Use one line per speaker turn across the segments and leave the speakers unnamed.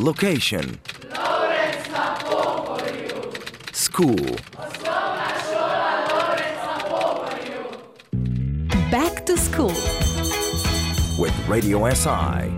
Location. School.
Back to school.
With Radio SI.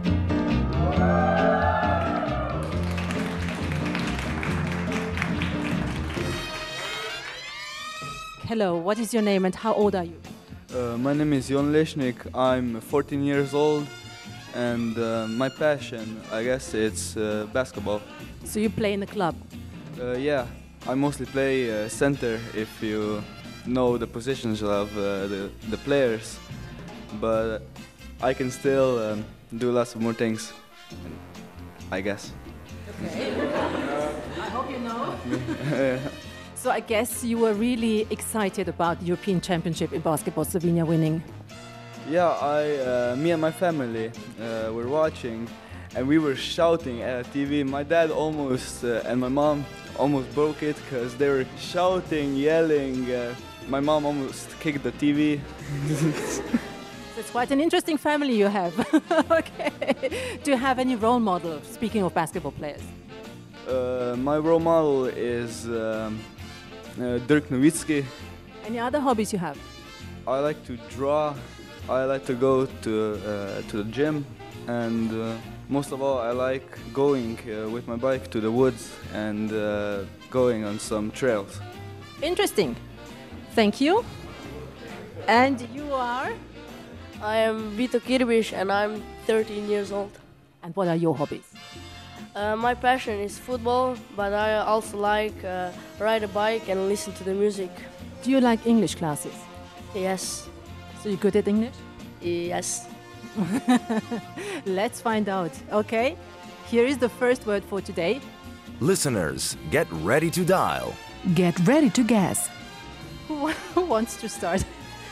Hello, what is your name and how old are you?
My name is Jon Lešnik. I'm 14 years old, and my passion, I guess, it's basketball.
So you play in the club?
Yeah, I mostly play center, if you know the positions of the players, but I can still do lots of more things, I guess.
Okay. I hope you know. So I guess you were really excited about the European Championship in basketball, Slovenia winning.
Yeah, me and my family were watching, and we were shouting at TV. My dad almost and my mom almost broke it because they were shouting, yelling. My mom almost kicked the TV.
It's quite an interesting family you have. Okay. Do you have any role model, speaking of basketball players?
My role model is Dirk Nowitzki.
Any other hobbies you have?
I like to draw. I like to go to the gym, and most of all, I like going with my bike to the woods and going on some trails.
Interesting. Thank you. And you are?
I am Vito Kirbiš and I'm 13 years old.
And what are your hobbies?
My passion is football, but I also like ride a bike and listen to the music.
Do you like English classes?
Yes.
So you're good at English?
Yes.
Let's find out. Okay. Here is the first word for today.
Listeners, get ready to dial.
Get ready to guess.
Who wants to start?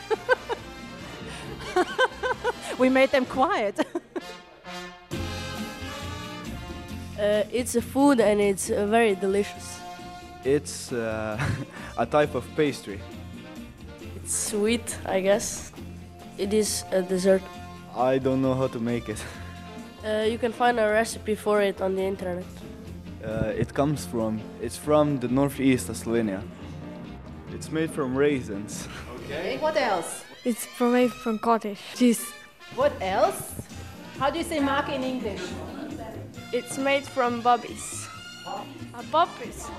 We made them quiet.
It's a food and it's very delicious.
It's a type of pastry.
It's sweet, I guess. It is a dessert.
I don't know how to make it.
You can find a recipe for it on the internet.
It's from the northeast of Slovenia. It's made from raisins.
Okay. What else?
It's made from cottage cheese.
What else? How do you say mark in English?
It's made from bobbies. Poppies.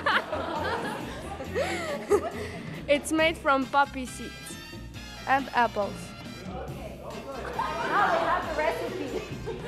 It's made from poppy seeds and apples.
Now we have the recipe.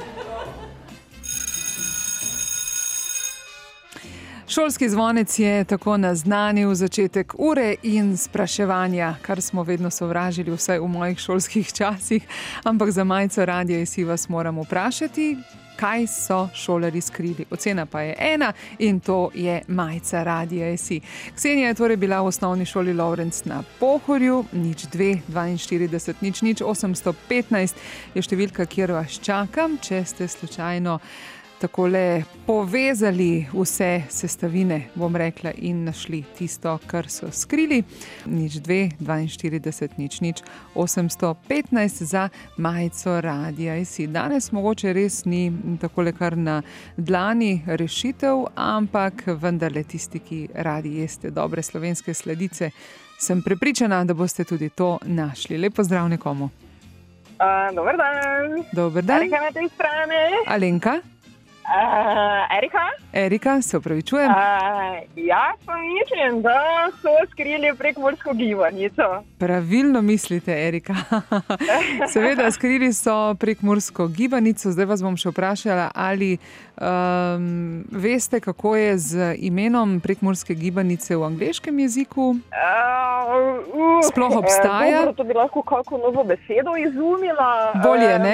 Šolski zvonec je tako naznanil začetek ure in spraševanja, kar smo vedno sovražili, vsaj v mojih šolskih časih, ampak za majico Radia SI vas moram vprašati, kaj so šolarji skrili. Ocena pa je 1 in to je majica Radia SI. Ksenija je torej bila v osnovni šoli Lovrenc na Pohorju, 02 42 00 815 je številka, kjer vas čakam, če ste slučajno takole povezali vse sestavine, bom rekla, in našli tisto, kar so skrili. 02 42 00 815 za majico Radia SI. Danes mogoče res ni takole kar na dlani rešitev, ampak vendarle tisti, ki radi jeste dobre slovenske sladice, sem prepričana, da boste tudi to našli. Lep pozdrav nekomu.
Dober dan.
Dober dan.
Erika na tej strani.
Alenka?
Erika?
Erika, se opravičujem.
Jaz pa mislim, da so skrili prekmursko gibanico.
Pravilno mislite, Erika. Seveda, skrili so prekmursko gibanico. Zdaj vas bom še vprašala, ali veste, kako je z imenom prekmurske gibanice v angleškem jeziku? Sploh obstaja?
Dobro, to bi lahko kako novo besedo izumila.
Bolje, ne?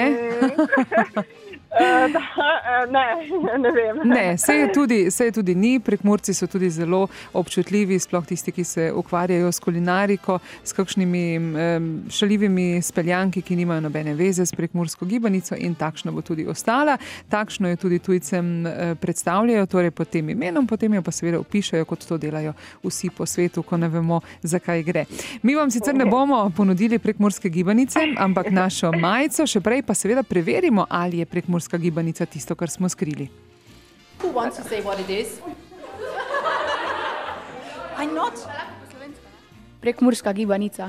Ne vem.
Ne, saj tudi ni. Prekmurci so tudi zelo občutljivi, sploh tisti, ki se ukvarjajo s kulinariko, s kakšnimi šaljivimi speljanki, ki nimajo nobene veze s prekmursko gibanico, in takšna bo tudi ostala. Takšno jo tudi tujcem predstavljajo, torej pod tem imenom, potem jo pa seveda opišajo, kot to delajo vsi po svetu, ko ne vemo, zakaj gre. Mi vam sicer ne bomo ponudili prekmurske gibanice, ampak našo majico, še prej pa seveda preverimo, ali je prekmurska gibanica tisto, kar smo skrili.
Who wants to say what it is? I'm not.
Prekmurska gibanica.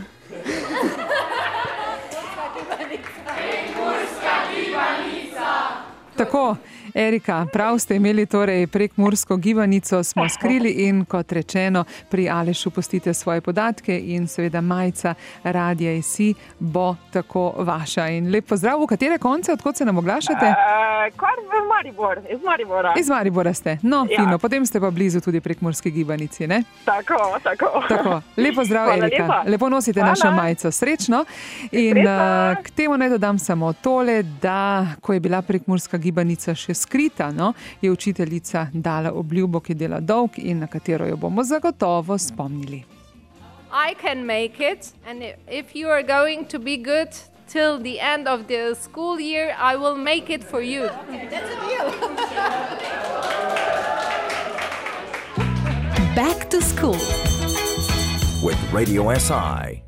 Tako, Erika, prav ste imeli torej prekmursko gibanico, smo skrili in kot rečeno, pri Alešu pustite svoje podatke in seveda majica Radia ISI bo tako vaša. In lep pozdrav, v katere konce, odkot se nam oglašate?
Kar v Maribor, iz Maribora.
Iz Maribora ste, no,
Ja.
fino, potem ste pa blizu tudi prekmurski gibanici, ne?
Tako.
Tako, lep pozdrav,
Hvala
Erika.
lepa.
Lepo nosite
Hvala.
našo majico, srečno. In
Srečno.
k temu naj dodam samo tole, da ko je bila prekmurska gibanica še skrita, no, je učiteljica dala obljubo, ki dela dolg in na katero jo bomo zagotovo spomnili.
I can make it, and if you are going to be good till the end of the school year, I will make it for you.
Back to School.
With Radio SI.